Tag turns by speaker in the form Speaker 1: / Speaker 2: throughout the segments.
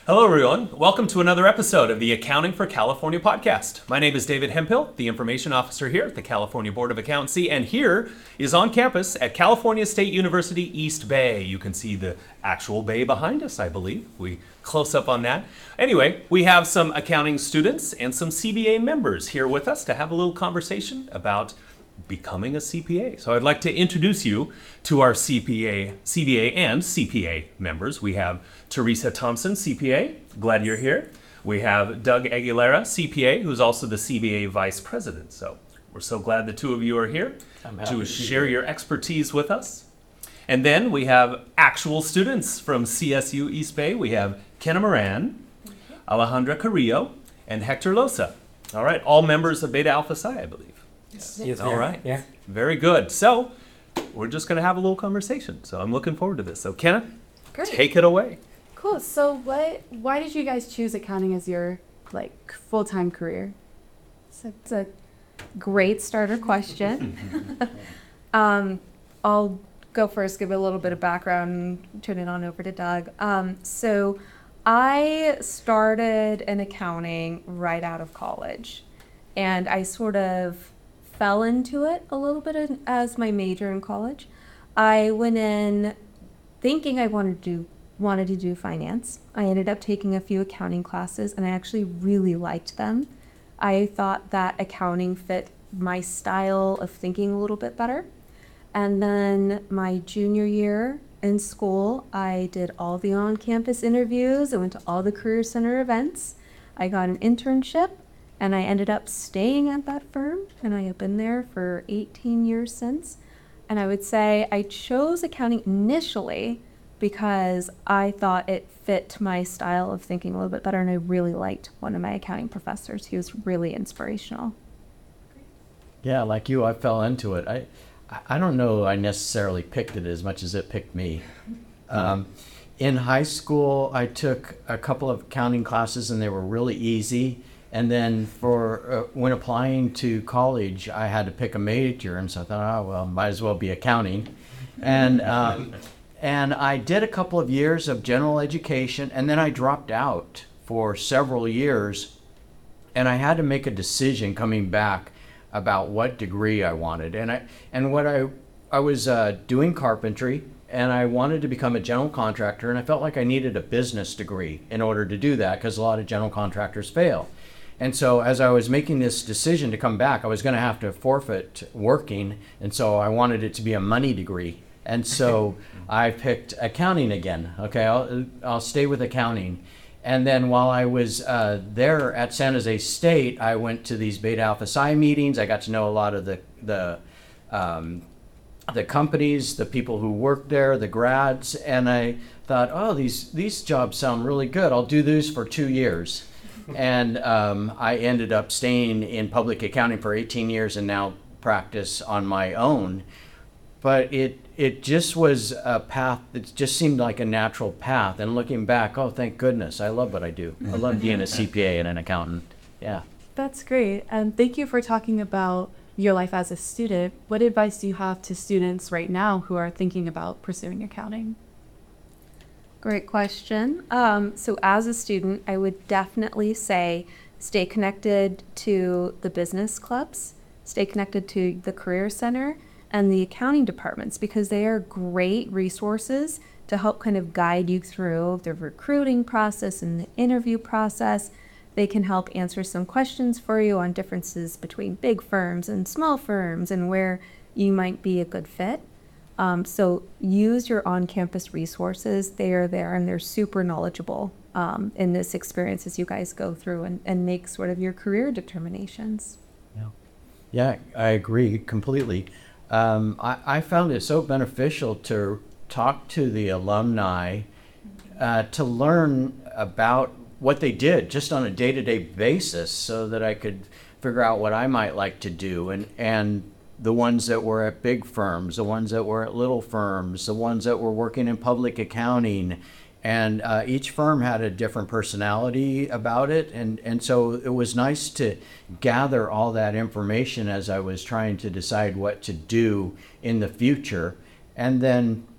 Speaker 1: Hello, everyone. Welcome to another episode of the Accounting for California podcast. My name is David Hemphill, the Information Officer here at the California Board of Accountancy, and here is on campus at California State University East Bay. You can see the actual bay behind us, I believe. We close up on that. Anyway, we have some accounting students and some CBA members here with us to have a little conversation about becoming a CPA. So I'd like to introduce you to our CBA and CPA members. We have Teresa Thompson, CPA. Glad you're here. We have Doug Aguilera, CPA, who's also the CBA Vice President. So we're so glad the two of you are here to share your expertise with us. And then we have actual students from CSU East Bay. We have Kenna Moran, Alejandra Carrillo, and Hector Loza. All right, all members of Beta Alpha Psi, I believe.
Speaker 2: Yes,
Speaker 1: all right.
Speaker 2: Yeah.
Speaker 1: Very good. So we're just going to have a little conversation. So I'm looking forward to this. So Kenna,
Speaker 3: Great.
Speaker 1: take it away.
Speaker 3: Cool. So why did you guys choose accounting as your full-time career? So it's a great starter question. I'll go first, give a little bit of background, and turn it on over to Doug. So I started in accounting right out of college, and I sort of fell into it a little bit as my major in college. I went in thinking I wanted to do finance. I ended up taking a few accounting classes, and I actually really liked them. I thought that accounting fit my style of thinking a little bit better. And then my junior year in school, I did all the on-campus interviews. I went to all the Career Center events. I got an internship, and I ended up staying at that firm, and I have been there for 18 years since. And I would say I chose accounting initially because I thought it fit my style of thinking a little bit better, and I really liked one of my accounting professors. He was really inspirational.
Speaker 2: Yeah, like you, I fell into it. I don't know I necessarily picked it as much as it picked me. In high school, I took a couple of accounting classes, and they were really easy. And then for when applying to college, I had to pick a major, and so I thought, might as well be accounting. And I did a couple of years of general education, and then I dropped out for several years, and I had to make a decision coming back about what degree I wanted. And I was doing carpentry, and I wanted to become a general contractor, and I felt like I needed a business degree in order to do that because a lot of general contractors fail. And so as I was making this decision to come back, I was going to have to forfeit working, and so I wanted it to be a money degree. And so I picked accounting again. Okay, I'll stay with accounting. And then while I was there at San Jose State, I went to these Beta Alpha Psi meetings. I got to know a lot of the companies, the people who worked there, the grads, and I thought, these jobs sound really good. I'll do these for 2 years. And I ended up staying in public accounting for 18 years and now practice on my own. But it just was a path that just seemed like a natural path. And looking back, thank goodness, I love what I do. I love being a CPA and an accountant. Yeah.
Speaker 4: That's great. And thank you for talking about your life as a student. What advice do you have to students right now who are thinking about pursuing accounting?
Speaker 3: Great question. So as a student, I would definitely say stay connected to the business clubs, stay connected to the Career Center and the accounting departments, because they are great resources to help kind of guide you through the recruiting process and the interview process. They can help answer some questions for you on differences between big firms and small firms and where you might be a good fit. So use your on-campus resources. They are there, and they're super knowledgeable in this experience as you guys go through and make sort of your career determinations.
Speaker 2: Yeah, I agree completely. I found it so beneficial to talk to the alumni, to learn about what they did just on a day-to-day basis so that I could figure out what I might like to do, and the ones that were at big firms, the ones that were at little firms, the ones that were working in public accounting, and each firm had a different personality about it, and so it was nice to gather all that information as I was trying to decide what to do in the future. And then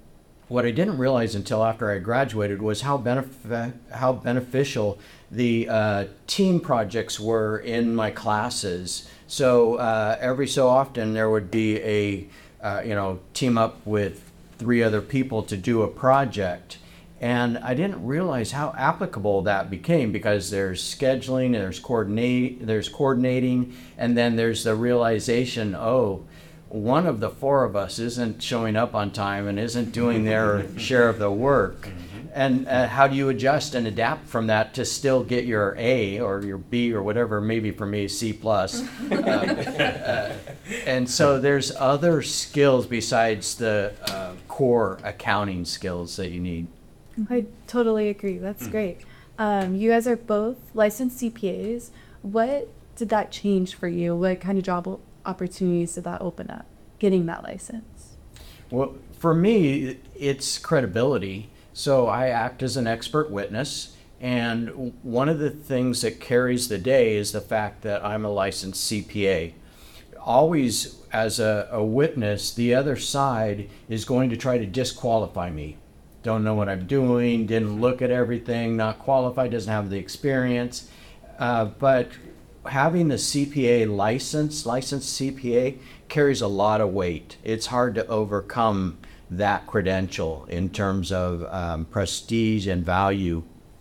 Speaker 2: what I didn't realize until after I graduated was how beneficial the team projects were in my classes. So every so often there would be a team up with 3 other people to do a project. And I didn't realize how applicable that became, because there's scheduling, there's coordinating, and then there's the realization, one of the 4 of us isn't showing up on time and isn't doing their share of the work. And how do you adjust and adapt from that to still get your A or your B or whatever, maybe for me C plus. And so there's other skills besides the core accounting skills that you need.
Speaker 4: I totally agree. That's great. You guys are both licensed CPAs. What did that change for you? What kind of job opportunities did that open up, getting that license?
Speaker 2: Well, for me, it's credibility. So I act as an expert witness, and one of the things that carries the day is the fact that I'm a licensed CPA. Always, as a witness, the other side is going to try to disqualify me. Don't know what I'm doing, didn't look at everything, not qualified, doesn't have the experience. But having the CPA licensed CPA carries a lot of weight. It's hard to overcome that credential in terms of prestige and value.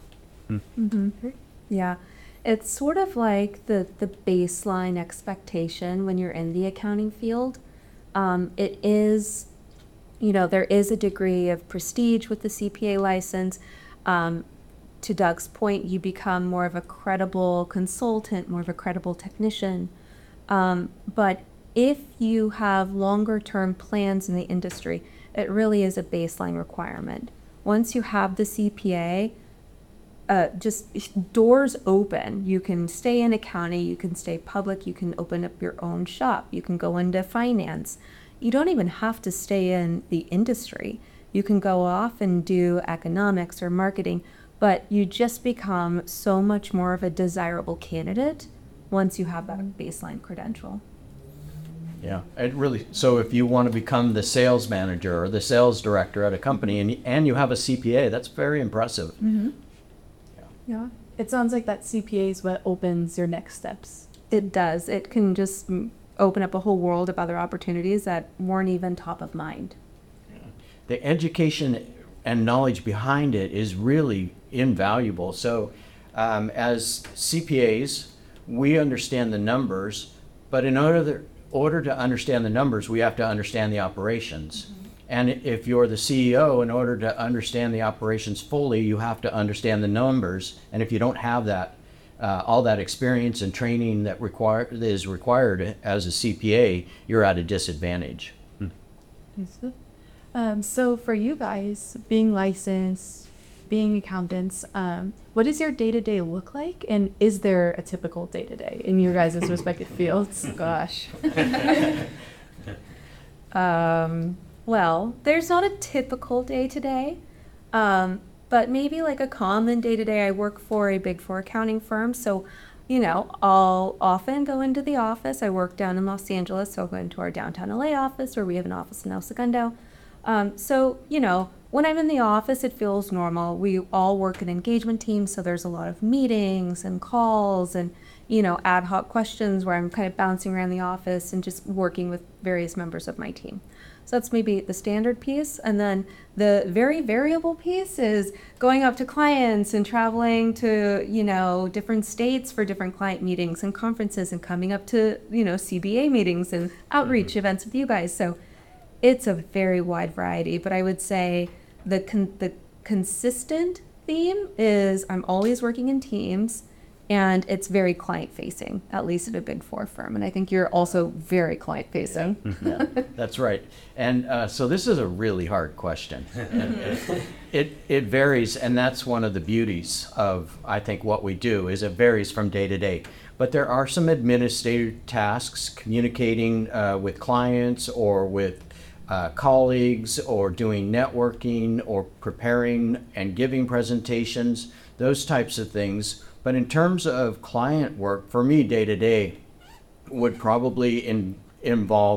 Speaker 3: Yeah, it's sort of like the baseline expectation when you're in the accounting field. It is, there is a degree of prestige with the CPA license. To Doug's point, you become more of a credible consultant, more of a credible technician. But if you have longer term plans in the industry, it really is a baseline requirement. Once you have the CPA, just doors open. You can stay in accounting, you can stay public, you can open up your own shop, you can go into finance. You don't even have to stay in the industry. You can go off and do economics or marketing, but you just become so much more of a desirable candidate once you have that baseline credential.
Speaker 2: Yeah, so if you want to become the sales manager or the sales director at a company and you have a CPA, that's very impressive.
Speaker 4: Mm-hmm. Yeah. It sounds like that CPA is what opens your next steps.
Speaker 3: It does. It can just open up a whole world of other opportunities that weren't even top of mind.
Speaker 2: The education and knowledge behind it is really invaluable. So as CPAs, we understand the numbers, but in order to understand the numbers, we have to understand the operations. Mm-hmm. And if you're the CEO, in order to understand the operations fully, you have to understand the numbers. And if you don't have that, all that experience and training that is required as a CPA, you're at a disadvantage.
Speaker 4: So for you guys, being licensed, being accountants, what does your day-to-day look like? And is there a typical day-to-day in your guys' respective fields?
Speaker 3: Gosh. Well, there's not a typical day-to-day, but maybe like a common day-to-day. I work for a Big Four accounting firm, so, I'll often go into the office. I work down in Los Angeles, so I'll go into our downtown LA office, where we have an office in El Segundo. So, when I'm in the office, it feels normal. We all work in engagement teams, so there's a lot of meetings and calls and, ad hoc questions where I'm kind of bouncing around the office and just working with various members of my team. So that's maybe the standard piece. And then the very variable piece is going up to clients and traveling to, different states for different client meetings and conferences and coming up to, CBA meetings and outreach events with you guys. So it's a very wide variety, but I would say the consistent theme is I'm always working in teams, and it's very client-facing, at least at a Big Four firm. And I think you're also very client-facing.
Speaker 2: Yeah, that's right. And so this is a really hard question. It varies, and that's one of the beauties of, I think, what we do, is it varies from day to day. But there are some administrative tasks, communicating with clients or with colleagues, or doing networking, or preparing and giving presentations, those types of things. But in terms of client work, for me, day to day would probably involve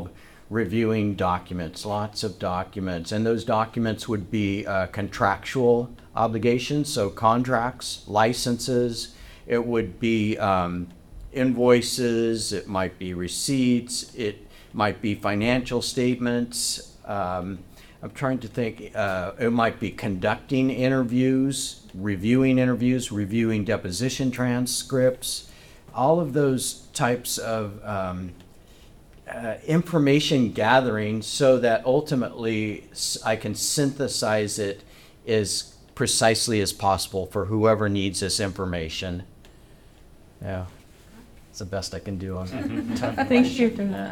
Speaker 2: reviewing documents, lots of documents. And those documents would be contractual obligations, so contracts, licenses. It would be invoices, it might be receipts, it might be financial statements. I'm trying to think, it might be conducting interviews, reviewing deposition transcripts, all of those types of information gathering so that ultimately I can synthesize it as precisely as possible for whoever needs this information. Yeah, it's the best I can do on that.
Speaker 3: Thank you for that.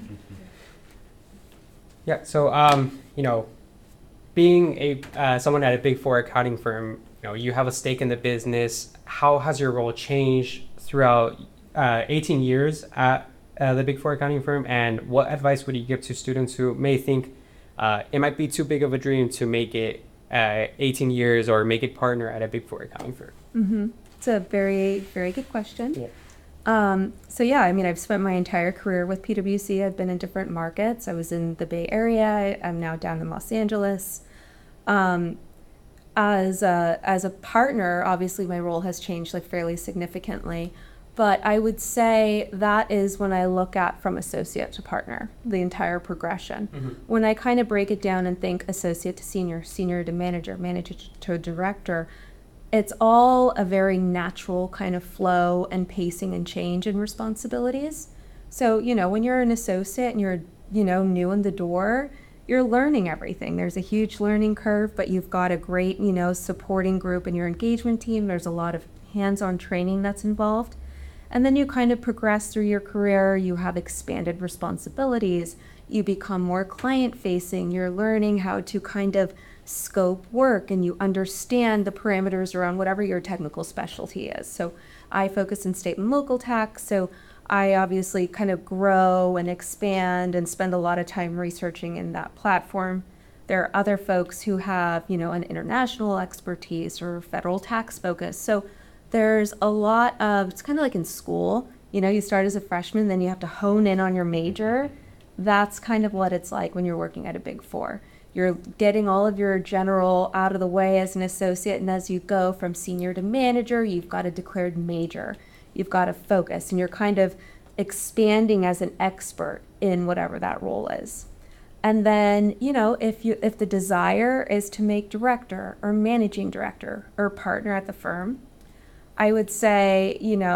Speaker 5: Yeah, so being a someone at a Big Four accounting firm, you have a stake in the business. How has your role changed throughout 18 years at the Big Four accounting firm, and what advice would you give to students who may think it might be too big of a dream to make it 18 years or make it partner at a Big Four accounting firm?
Speaker 3: Mm-hmm. It's a very, very good question.
Speaker 5: Yeah.
Speaker 3: So yeah, I mean, I've spent my entire career with PwC. I've been in different markets. I was in the Bay Area. I'm now down in Los Angeles. As a partner, obviously my role has changed like fairly significantly, but I would say that is when I look at from associate to partner, the entire progression.
Speaker 5: Mm-hmm.
Speaker 3: When I kind of break it down and think associate to senior, senior to manager, manager to director, it's all a very natural kind of flow and pacing and change in responsibilities. So, when you're an associate and you're, new in the door, you're learning everything. There's a huge learning curve, but you've got a great, supporting group in your engagement team. There's a lot of hands-on training that's involved. And then you kind of progress through your career. You have expanded responsibilities. You become more client-facing. You're learning how to kind of scope work, and you understand the parameters around whatever your technical specialty is. So I focus in state and local tax, so I obviously kind of grow and expand and spend a lot of time researching in that platform. There are other folks who have, an international expertise or federal tax focus. So there's a lot of, it's kind of like in school, you start as a freshman, then you have to hone in on your major. That's kind of what it's like when you're working at a Big Four. You're getting all of your general out of the way as an associate, and as you go from senior to manager, you've got a declared major. You've got a focus, and you're kind of expanding as an expert in whatever that role is. And then, if the desire is to make director or managing director or partner at the firm, I would say,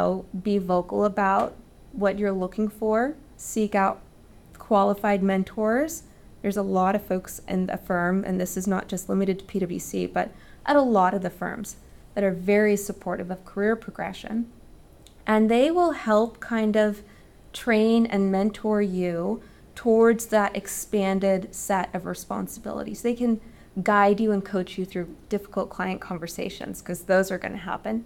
Speaker 3: be vocal about what you're looking for, seek out qualified mentors. There's a lot of folks in the firm, and this is not just limited to PwC, but at a lot of the firms that are very supportive of career progression. And they will help kind of train and mentor you towards that expanded set of responsibilities. They can guide you and coach you through difficult client conversations, because those are going to happen.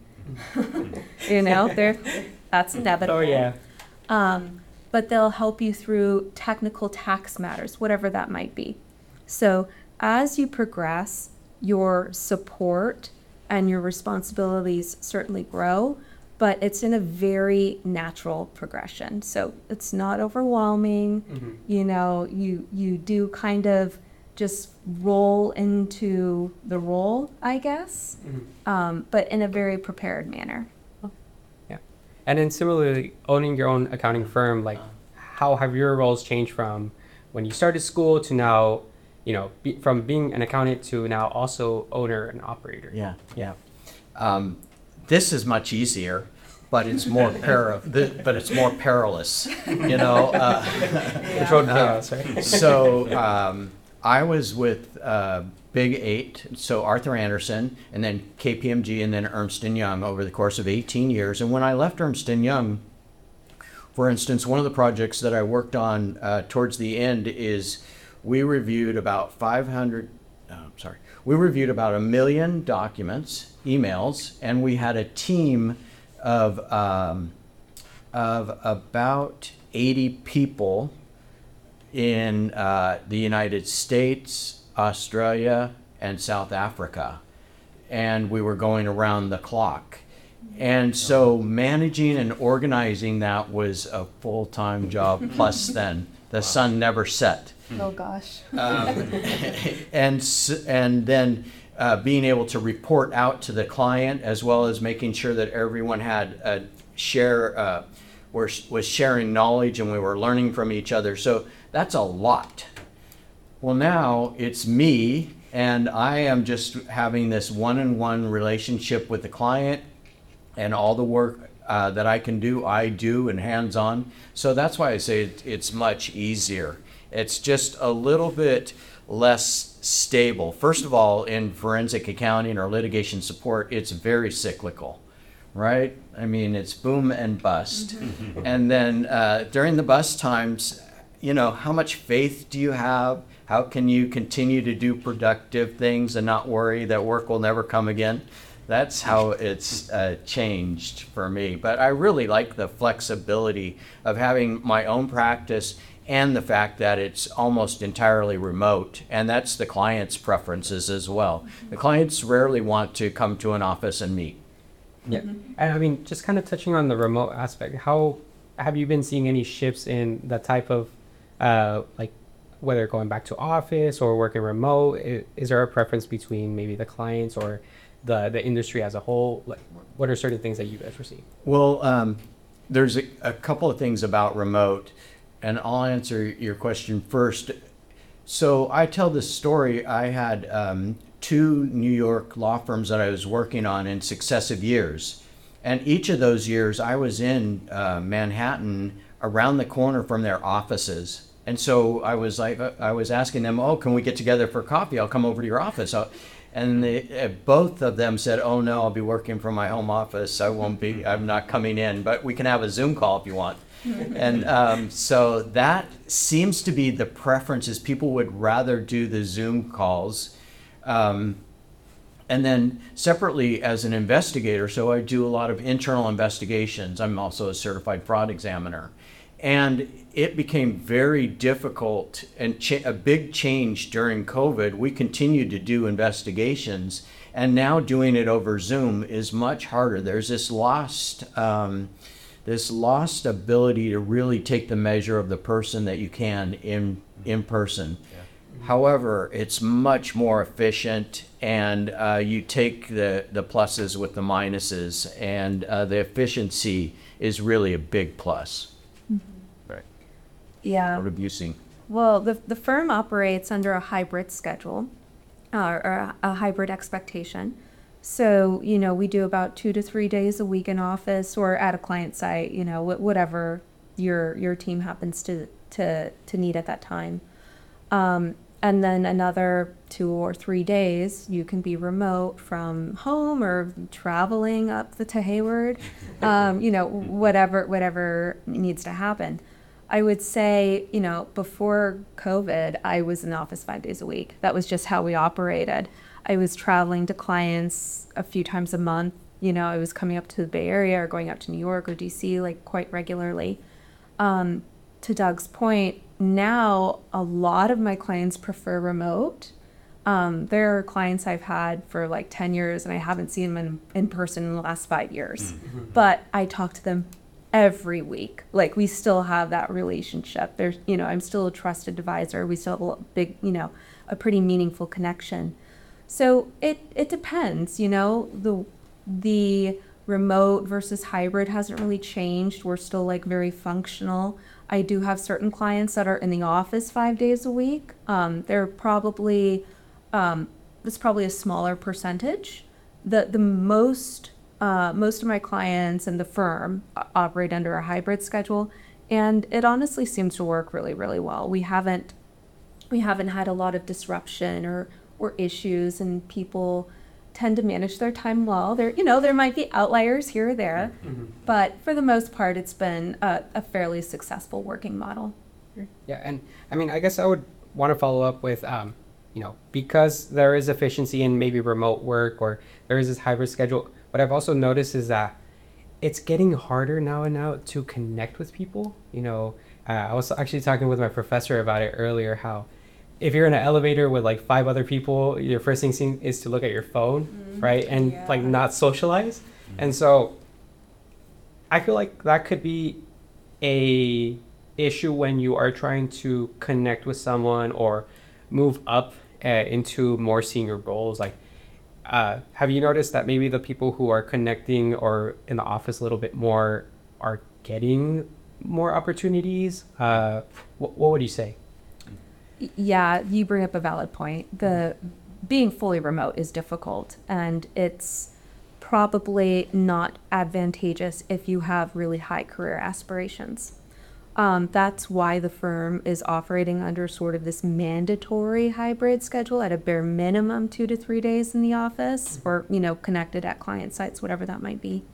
Speaker 3: That's inevitable.
Speaker 5: Oh, yeah.
Speaker 3: But they'll help you through technical tax matters, whatever that might be. So as you progress, your support and your responsibilities certainly grow, but it's in a very natural progression. So it's not overwhelming.
Speaker 5: Mm-hmm.
Speaker 3: You do kind of just roll into the role, I guess, but in a very prepared manner.
Speaker 5: And then similarly, owning your own accounting firm, like how have your roles changed from when you started school to now, from being an accountant to now also owner and operator?
Speaker 2: Yeah. This is much easier, but it's more perilous.
Speaker 5: Controlled chaos, right?
Speaker 2: So I was with Big Eight, so Arthur Andersen, and then KPMG, and then Ernst & Young over the course of 18 years. And when I left Ernst & Young, for instance, one of the projects that I worked on towards the end is we reviewed about 1 million documents, emails, and we had a team of about 80 people in the United States, Australia, and South Africa. And we were going around the clock. And so managing and organizing that was a full-time job plus then The sun never set.
Speaker 3: Oh gosh.
Speaker 2: And then being able to report out to the client, as well as making sure that everyone had a was sharing knowledge and we were learning from each other. So that's a lot. Well, now it's me, and I am just having this one-on-one relationship with the client, and all the work that I can do, I do, and hands-on. So that's why I say it's much easier. It's just a little bit less stable. First of all, in forensic accounting or litigation support, it's very cyclical, right? I mean, it's boom and bust. And then during the bust times, you know, how much faith do you have? How can you continue to do productive things and not worry that work will never come again? That's how it's changed for me. But I really like the flexibility of having my own practice and the fact that it's almost entirely remote. And that's the client's preferences as well. The clients rarely want to come to an office and meet.
Speaker 5: Yeah. And I mean, just kind of touching on the remote aspect, how have you been seeing any shifts in the type of, like, whether going back to office or working remote? Is there a preference between maybe the clients or the industry as a whole? Like, what are certain things that you guys were seeing?
Speaker 2: Well, there's a couple of things about remote, and I'll answer your question first. So I tell this story. I had 2 New York law firms that I was working on in successive years. And each of those years I was in Manhattan, around the corner from their offices. And so I was asking them, oh, can we get together for coffee? I'll come over to your office. And both of them said, oh no, I'll be working from my home office. I'm not coming in, but we can have a Zoom call if you want. And so that seems to be the preference, is people would rather do the Zoom calls. And then separately, as an investigator, so I do a lot of internal investigations. I'm also a certified fraud examiner. And it became very difficult and a big change during COVID. We continued to do investigations, and now doing it over Zoom is much harder. There's this lost ability to really take the measure of the person that you can in person. Yeah. However, it's much more efficient, and you take the pluses with the minuses, and the efficiency is really a big plus. Right.
Speaker 6: Yeah.
Speaker 2: What have you seen?
Speaker 6: Well, the firm operates under a hybrid schedule, or a hybrid expectation. So, you know, we do about 2 to 3 days a week in office or at a client site, you know, whatever your team happens to need at that time. And then another 2 or 3 days, you can be remote from home or traveling up to Hayward, you know, whatever needs to happen. I would say, you know, before COVID, I was in the office 5 days a week. That was just how we operated. I was traveling to clients a few times a month. You know, I was coming up to the Bay Area or going up to New York or DC like quite regularly. To Doug's point, now a lot of my clients prefer remote. There are clients I've had for like 10 years and I haven't seen them in person in the last 5 years. But I talk to them every week. Like, we still have that relationship. There's, you know, I'm still a trusted advisor. We still have a big, you know, a pretty meaningful connection. So it depends, you know, the remote versus hybrid hasn't really changed. We're still like very functional. I do have certain clients that are in the office 5 days a week. They're probably, it's probably a smaller percentage. The most of my clients and the firm operate under a hybrid schedule, and it honestly seems to work really, really well. We haven't had a lot of disruption or issues, and people tend to manage their time well. There might be outliers here or there, but for the most part, it's been a fairly successful working model.
Speaker 5: Yeah, and I mean, I guess I would want to follow up with, you know, because there is efficiency in maybe remote work or there is this hybrid schedule, what I've also noticed is that it's getting harder now and now to connect with people. You know, I was actually talking with my professor about it earlier, how if you're in an elevator with like 5 other people, your first thing is to look at your phone, right? And like not socialize. And so I feel like that could be a issue when you are trying to connect with someone or move up into more senior roles? Like, have you noticed that maybe the people who are connecting or in the office a little bit more are getting more opportunities? What would you say?
Speaker 6: Yeah, you bring up a valid point. The being fully remote is difficult, and it's probably not advantageous if you have really high career aspirations. That's why the firm is operating under sort of this mandatory hybrid schedule at a bare minimum 2 to 3 days in the office, or, you know, connected at client sites, whatever that might be.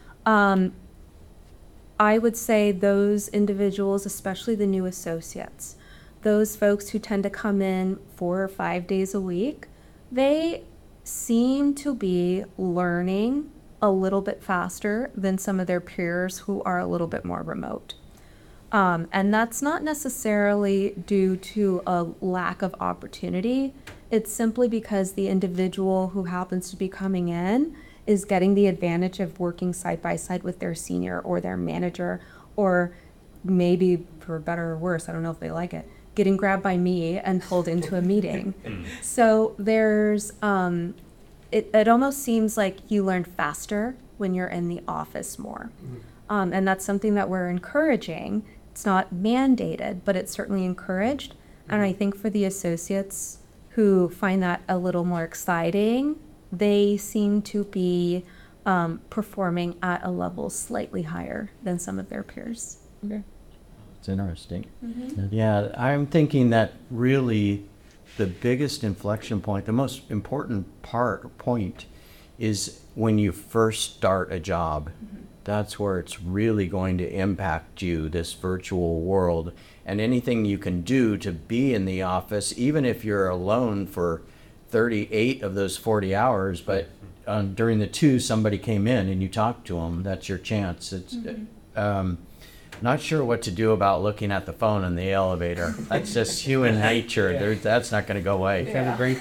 Speaker 6: I would say those individuals, especially the new associates, those folks who tend to come in 4 or 5 days a week, they seem to be learning a little bit faster than some of their peers who are a little bit more remote. And that's not necessarily due to a lack of opportunity. It's simply because the individual who happens to be coming in is getting the advantage of working side by side with their senior or their manager, or maybe, for better or worse, I don't know if they like it, getting grabbed by me and pulled into a meeting. So there's, it almost seems like you learn faster when you're in the office more. And that's something that we're encouraging. It's not mandated, but it's certainly encouraged. And I think for the associates who find that a little more exciting, they seem to be performing at a level slightly higher than some of their peers.
Speaker 5: Okay.
Speaker 2: It's interesting. Yeah, I'm thinking that really the biggest inflection point, the most important point is when you first start a job. That's where it's really going to impact you, this virtual world. And anything you can do to be in the office, even if you're alone for 38 of those 40 hours, but during the 2, somebody came in and you talked to them, that's your chance. It's not sure what to do about looking at the phone in the elevator. That's just human nature. That's not going to go away.
Speaker 5: Kind of break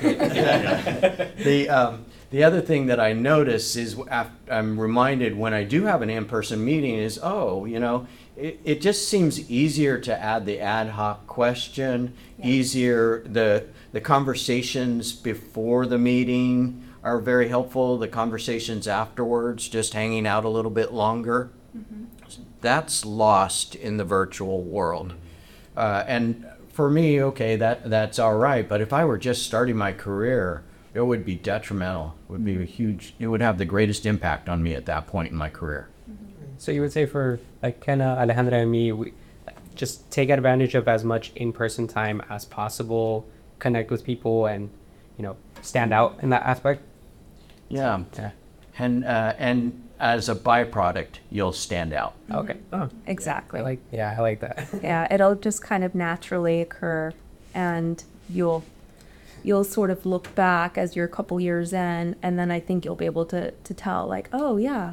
Speaker 5: it.
Speaker 2: The other thing that I notice is I'm reminded when I do have an in-person meeting is, it just seems easier to add the ad hoc question, easier. The conversations before the meeting are very helpful. The conversations afterwards, just hanging out a little bit longer, that's lost in the virtual world. And for me, okay, that's all right. But if I were just starting my career, it would be detrimental. It would be it would have the greatest impact on me at that point in my career.
Speaker 5: So you would say for like Kenna, Alejandra, and me, we just take advantage of as much in-person time as possible, connect with people, and stand out in that aspect.
Speaker 2: Yeah. And as a byproduct, you'll stand out.
Speaker 5: Okay. Oh,
Speaker 6: Exactly.
Speaker 5: I like that.
Speaker 6: Yeah, it'll just kind of naturally occur, and you'll sort of look back as you're a couple years in, and then I think you'll be able to tell, like, oh yeah,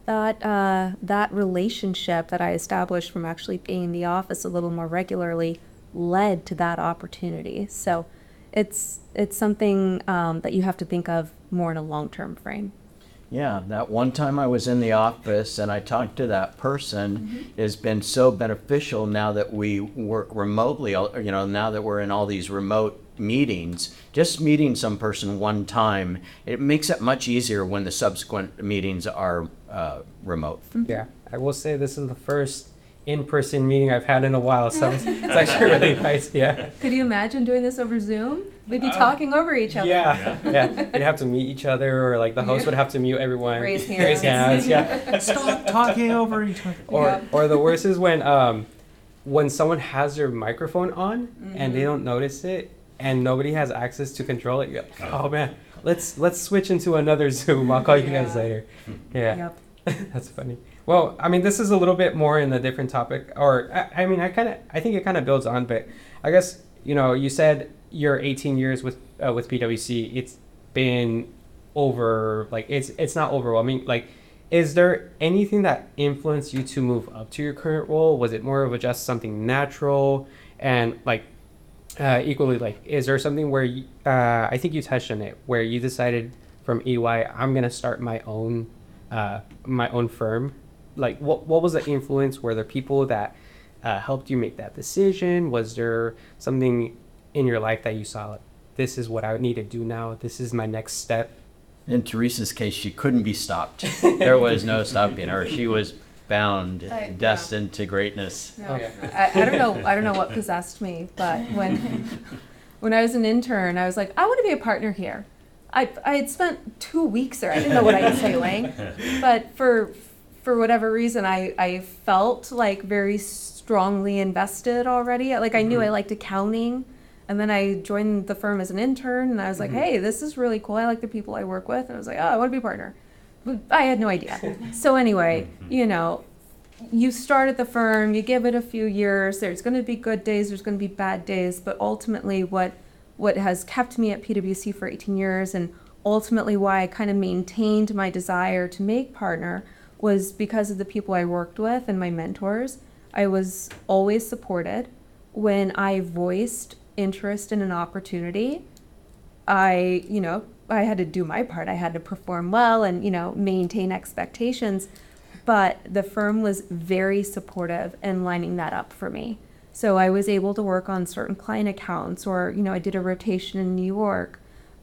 Speaker 6: that relationship that I established from actually being in the office a little more regularly led to that opportunity. So it's something that you have to think of more in a long-term frame.
Speaker 2: Yeah, that one time I was in the office and I talked to that person has been so beneficial now that we work remotely, now that we're in all these remote meetings. Just meeting some person one time, it makes it much easier when the subsequent meetings are remote.
Speaker 5: Yeah, I will say this is the first in-person meeting I've had in a while, so it's actually really nice. Yeah.
Speaker 6: Could you imagine doing this over Zoom? We'd be talking over each other.
Speaker 5: Yeah. You'd have to meet each other, or like the host would have to mute everyone.
Speaker 6: Raise hands.
Speaker 5: Yeah.
Speaker 1: Stop talking over each other.
Speaker 5: Or the worst is when someone has their microphone on and they don't notice it, and nobody has access to control it. You're like, oh man, let's switch into another Zoom. I'll call you guys later. Yeah.
Speaker 6: Yep.
Speaker 5: That's funny. Well, I mean, this is a little bit more in a different topic, or I think it kind of builds on, but I guess, you said your 18 years with PwC, it's been over, like, it's not overwhelming. Like, is there anything that influenced you to move up to your current role? Was it more of just something natural? And like, equally, like, is there something where I think you touched on it, where you decided from EY, I'm going to start my own firm? Like, what was the influence? Were there people that helped you make that decision? Was there something in your life that you saw, like, this is what I need to do now, this is my next step?
Speaker 2: In Teresa's case, she couldn't be stopped. There was no stopping her. She was bound,
Speaker 6: Yeah.
Speaker 2: destined to greatness.
Speaker 6: No.
Speaker 5: Oh, yeah.
Speaker 6: I don't know what possessed me, but when I was an intern, I was like, I want to be a partner here. I had spent 2 weeks there. I didn't know what I was doing, but for whatever reason, I felt like very strongly invested already. Like I knew I liked accounting, and then I joined the firm as an intern, and I was like, hey, this is really cool. I like the people I work with, and I was like, oh, I want to be a partner. But I had no idea. So anyway, you know, you start at the firm, you give it a few years, there's going to be good days, there's going to be bad days, but ultimately what has kept me at PwC for 18 years and ultimately why I kind of maintained my desire to make partner was because of the people I worked with and my mentors. I was always supported. When I voiced interest in an opportunity, I had to do my part. I had to perform well and, maintain expectations. But the firm was very supportive in lining that up for me. So I was able to work on certain client accounts, or, I did a rotation in New York.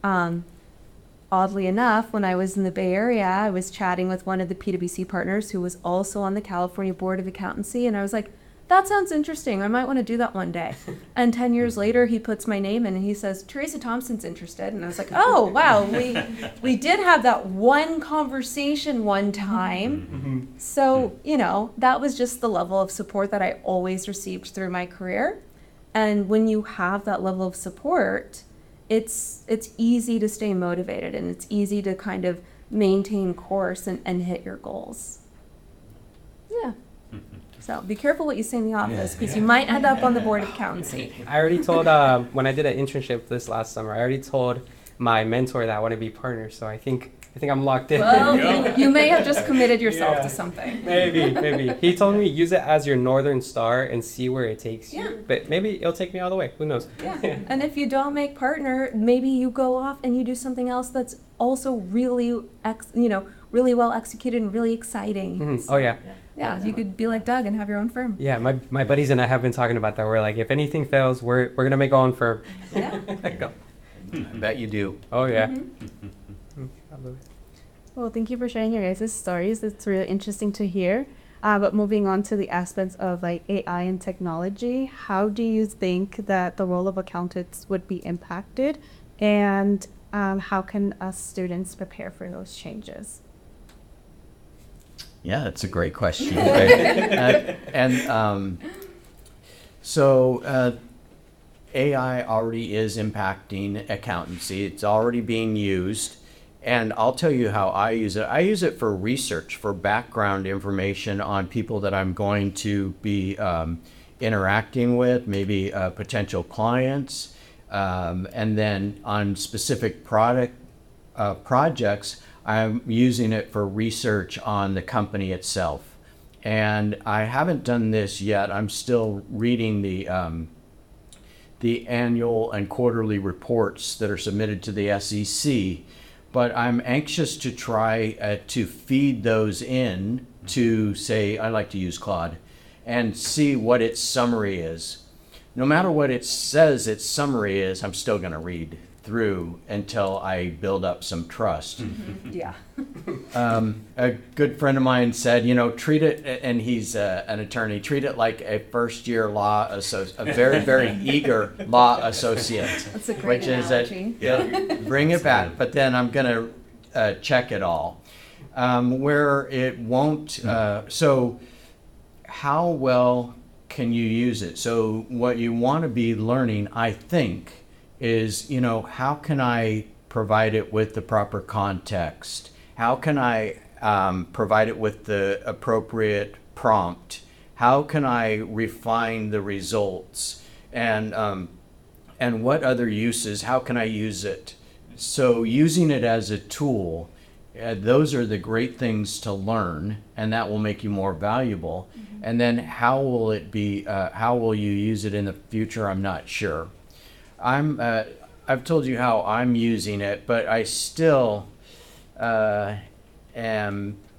Speaker 6: Oddly enough, when I was in the Bay Area, I was chatting with one of the PwC partners who was also on the California Board of Accountancy, and I was like, that sounds interesting. I might want to do that one day. And 10 years later, he puts my name in and he says, Teresa Thompson's interested. And I was like, oh, wow, we did have that one conversation one time. So, that was just the level of support that I always received through my career. And when you have that level of support, it's easy to stay motivated and it's easy to kind of maintain course and hit your goals. Yeah. So be careful what you say in the office because you might end up on the Board of Accountancy.
Speaker 5: I already told, when I did an internship this last summer, I already told my mentor that I want to be partners. So I think I'm locked in.
Speaker 6: Well, you may have just committed yourself to something.
Speaker 5: Maybe. He told me use it as your northern star and see where it takes you.
Speaker 6: Yeah.
Speaker 5: But maybe it'll take me all the way. Who knows?
Speaker 6: Yeah. And if you don't make partner, maybe you go off and you do something else that's also really, really well executed and really exciting.
Speaker 5: Mhm. Oh, yeah.
Speaker 6: Yeah, you could be like Doug and have your own firm.
Speaker 5: Yeah, my buddies and I have been talking about that. We're like, if anything fails, we're going to make our own firm.
Speaker 6: Yeah.
Speaker 5: Go.
Speaker 2: I bet you do.
Speaker 5: Oh, yeah.
Speaker 4: Well, thank you for sharing your guys' stories. It's really interesting to hear. But moving on to the aspects of like AI and technology, how do you think that the role of accountants would be impacted? And how can us students prepare for those changes?
Speaker 2: Yeah, that's a great question. So AI already is impacting accountancy. It's already being used. And I'll tell you how I use it. I use it for research, for background information on people that I'm going to be interacting with, maybe potential clients, and then on specific projects, I'm using it for research on the company itself. And I haven't done this yet. I'm still reading the annual and quarterly reports that are submitted to the SEC. But I'm anxious to try to feed those in to, say, I like to use Claude, and see what its summary is. No matter what it says its summary is, I'm still going to read through until I build up some trust.
Speaker 6: Yeah.
Speaker 2: A good friend of mine said, treat it, and he's an attorney, treat it like a first-year law associate, a very, very eager law associate.
Speaker 6: That's a great
Speaker 2: which
Speaker 6: analogy.
Speaker 2: Bring it back, but then I'm going to check it all. Where it won't, so how well can you use it? So what you want to be learning, I think, is, how can I provide it with the proper context? How can I provide it with the appropriate prompt? How can I refine the results? And what other uses, how can I use it? So using it as a tool, those are the great things to learn, and that will make you more valuable. And then how will it be, how will you use it in the future? I'm not sure. I've told you how I'm using it, but I still am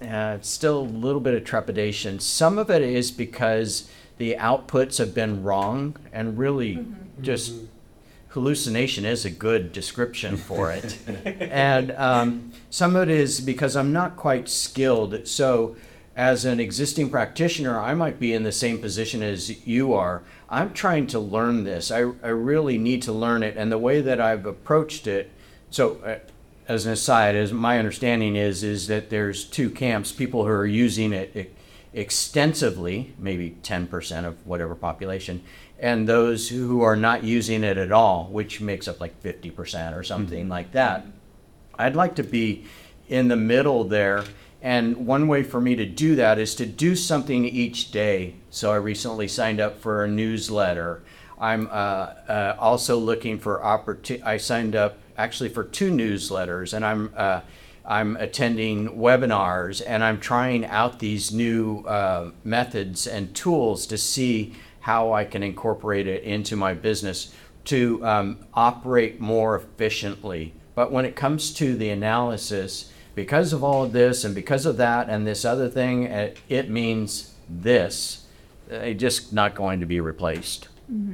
Speaker 2: still a little bit of trepidation. Some of it is because the outputs have been wrong, and really just hallucination is a good description for it. And some of it is because I'm not quite skilled. So as an existing practitioner, I might be in the same position as you are. I'm trying to learn this. I really need to learn it. And the way that I've approached it, so as an aside, as my understanding is that there's two camps, people who are using it extensively, maybe 10% of whatever population, and those who are not using it at all, which makes up like 50% or something like that. I'd like to be in the middle there. And one way for me to do that is to do something each day. So I recently signed up for a newsletter. I'm also looking for I signed up actually for 2 newsletters, and I'm attending webinars, and I'm trying out these new methods and tools to see how I can incorporate it into my business to operate more efficiently. But when it comes to the analysis, because of all of this and because of that and this other thing, it means this. It's just not going to be replaced.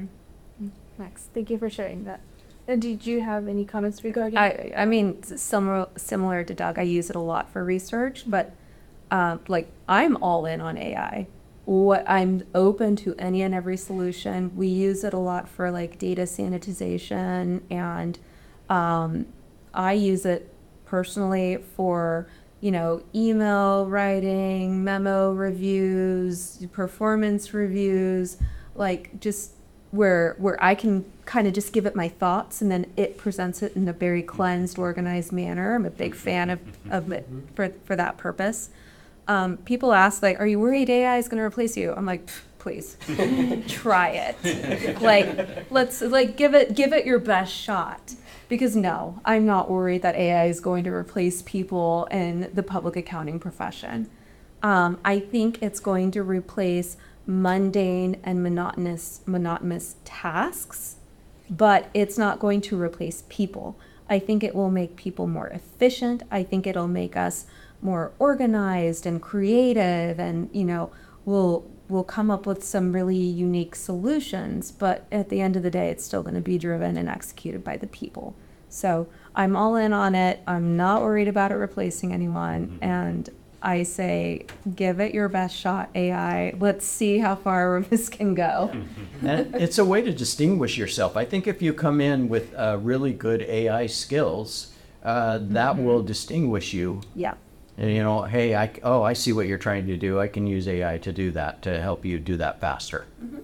Speaker 4: Max, thank you for sharing that. And did you have any comments regarding?
Speaker 6: I mean, similar to Doug, I use it a lot for research, but like I'm all in on AI. I'm open to any and every solution. We use it a lot for like data sanitization, and I use it personally for, email writing, memo reviews, performance reviews, like just where I can kind of just give it my thoughts, and then it presents it in a very cleansed, organized manner. I'm a big fan of it for that purpose. People ask, like, are you worried AI is going to replace you? I'm like, please, try it. Let's give it your best shot. Because no, I'm not worried that AI is going to replace people in the public accounting profession. I think it's going to replace mundane and monotonous tasks, but it's not going to replace people. I think it will make people more efficient. I think it'll make us more organized and creative, and we'll come up with some really unique solutions, but at the end of the day, it's still going to be driven and executed by the people. So I'm all in on it. I'm not worried about it replacing anyone. And I say, give it your best shot, AI. Let's see how far this can go.
Speaker 2: And it's a way to distinguish yourself. I think if you come in with really good AI skills, that will distinguish you.
Speaker 6: Yeah.
Speaker 2: And, hey, I see what you're trying to do. I can use AI to do that, to help you do that faster.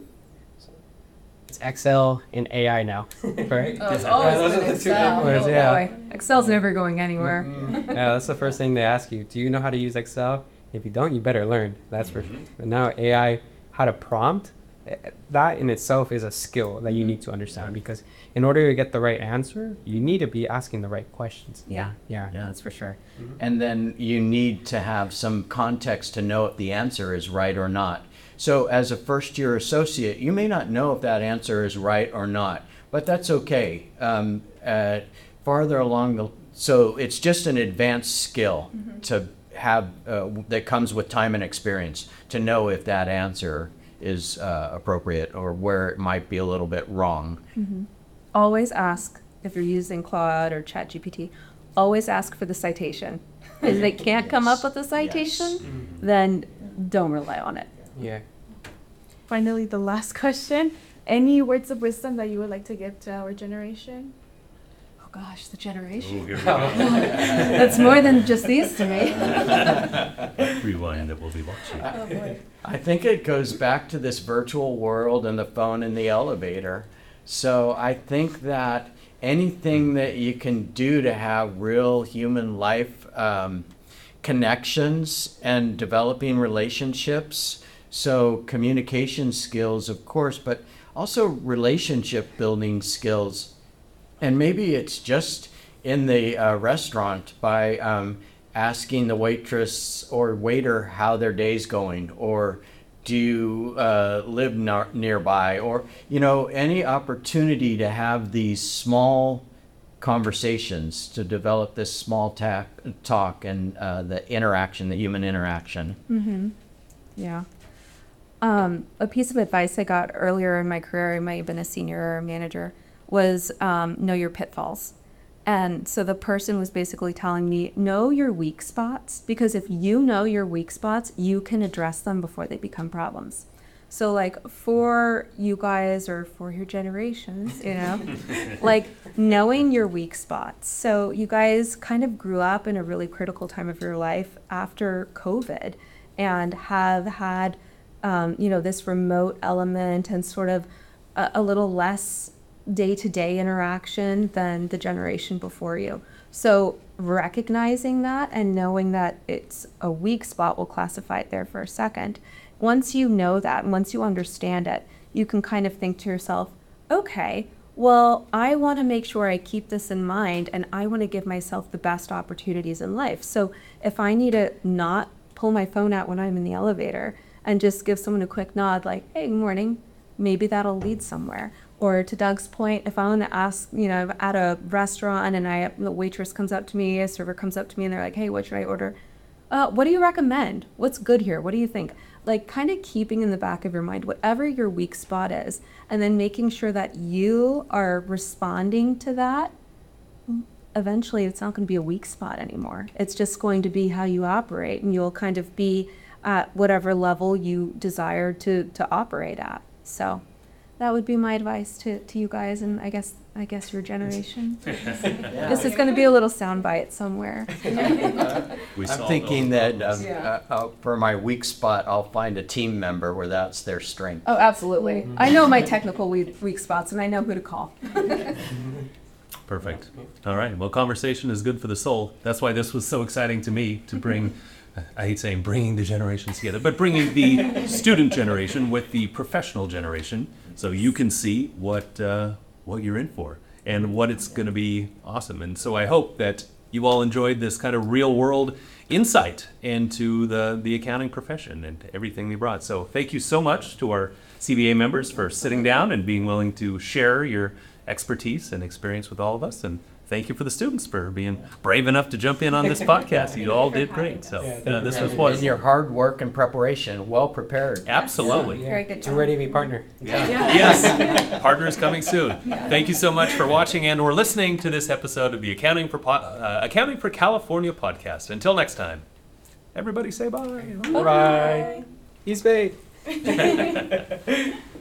Speaker 5: It's Excel and AI now, right?
Speaker 3: Oh, it's always been Excel.
Speaker 5: Words, yeah.
Speaker 6: Boy, Excel's never going anywhere.
Speaker 5: Yeah, that's the first thing they ask you. Do you know how to use Excel? If you don't, you better learn. That's for sure. But now AI, how to prompt, that in itself is a skill that you need to understand, because in order to get the right answer, you need to be asking the right questions.
Speaker 6: Yeah.
Speaker 5: Yeah.
Speaker 6: That's for sure.
Speaker 2: And then you need to have some context to know if the answer is right or not. So as a first-year associate, you may not know if that answer is right or not, but that's okay. Farther along so it's just an advanced skill to have that comes with time and experience to know if that answer is appropriate or where it might be a little bit wrong.
Speaker 6: Always ask, if you're using Claude or ChatGPT, always ask for the citation. If they can't come up with a citation, then don't rely on it.
Speaker 5: Yeah.
Speaker 4: Finally, the last question. Any words of wisdom that you would like to give to our generation?
Speaker 6: Oh gosh, the generation.
Speaker 1: Ooh, here we go.
Speaker 6: That's more than just these three.
Speaker 7: Everyone that will be watching.
Speaker 4: Oh boy.
Speaker 2: I think it goes back to this virtual world and the phone and the elevator. So I think that anything that you can do to have real human life connections and developing relationships, so communication skills, of course, but also relationship building skills. And maybe it's just in the restaurant by asking the waitress or waiter how their day's going, or do you live nearby, or any opportunity to have these small conversations to develop this small talk and the interaction, the human interaction.
Speaker 6: Mm-hmm. Yeah. A piece of advice I got earlier in my career, I might have been a senior or a manager, was know your pitfalls. And so the person was basically telling me, know your weak spots, because if you know your weak spots, you can address them before they become problems. So like for you guys or for your generations, you know, like knowing your weak spots. So you guys kind of grew up in a really critical time of your life after COVID and have had, you know, this remote element and sort of a little less day-to-day interaction than the generation before you. So recognizing that and knowing that it's a weak spot, we'll classify it there for a second. Once you know that, and once you understand it, you can kind of think to yourself, okay, well, I want to make sure I keep this in mind and I want to give myself the best opportunities in life. So if I need to not pull my phone out when I'm in the elevator and just give someone a quick nod like, hey, good morning, maybe that'll lead somewhere. Or to Doug's point, if I want to ask, you know, at a restaurant and the waitress comes up to me, a server comes up to me and they're like, hey, what should I order? What do you recommend? What's good here? What do you think? Like kind of keeping in the back of your mind whatever your weak spot is, and then making sure that you are responding to that. Eventually, it's not going to be a weak spot anymore. It's just going to be how you operate, and you'll kind of be at whatever level you desire to operate at. So that would be my advice to you guys, and I guess your generation. This is going to be a little soundbite somewhere.
Speaker 2: I'm thinking that for my weak spot, I'll find a team member where that's their strength.
Speaker 6: Oh, absolutely. I know my technical weak spots, and I know who to call.
Speaker 1: Perfect. All right. Well, conversation is good for the soul. That's why this was so exciting to me to bring, I hate saying bringing the generations together, but bringing the student generation with the professional generation so you can see what you're in for and what it's going to be awesome. And so I hope that you all enjoyed this kind of real world insight into the accounting profession and everything they brought. So thank you so much to our CBA members for sitting down and being willing to share your expertise and experience with all of us. And thank you for the students for being brave enough to jump in on this podcast. You all did great. So this was
Speaker 2: And
Speaker 1: fun.
Speaker 2: your hard work and preparation, well prepared.
Speaker 1: Absolutely.
Speaker 6: Very good
Speaker 5: We're
Speaker 6: job.
Speaker 5: ready to be partner.
Speaker 1: Yes, partners coming soon. Thank you so much for watching and or listening to this episode of the Accounting for California podcast. Until next time, everybody say bye.
Speaker 5: Bye. East Bay.